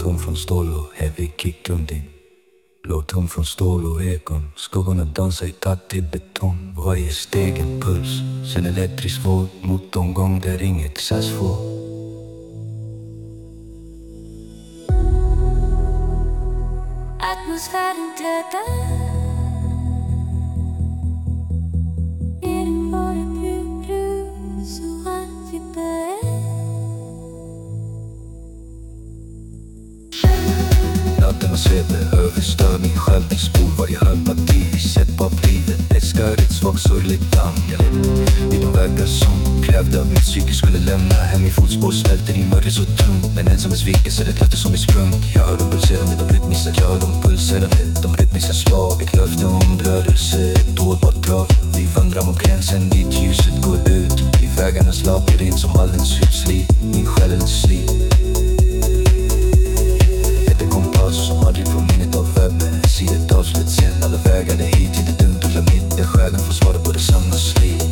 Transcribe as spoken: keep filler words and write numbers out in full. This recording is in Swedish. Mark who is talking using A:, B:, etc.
A: tung från stål och heavy kick grundin. Blå tung från stål och ekon. Skuggorna dansar i takt till betong. Varje steg en puls. Sen elektrisk våg mot de gång där inget sägs få.
B: Atmosfären dödar. Är det bara brun så att vi börjar?
A: Natten sveper över störning, skärmningsspor. Varje halvparti vi sett på livet. Älskar ett svagt sorgligt damm. Jag vid de vägar som krävde att mitt psyke skulle lämna hem i fotspår. Smälter i mörker så tungt, men ensam besvikelse är ett löfte som är sprungt. Jag hör dem pulserande, de rytmiska, jag hör dem pulserande. De rytmiska slag, ett löfte om rörelse, ett årbart drag. Vi vandrar mot gränsen dit ljuset går ut. I vägarnas labyrint som allens hutslit, min själens slit. Som aldrig på minnet av webben. Sidet avslut sen, alla vägar är hit. Inte dumt eller mitt, där själen får svara på det sanna slit.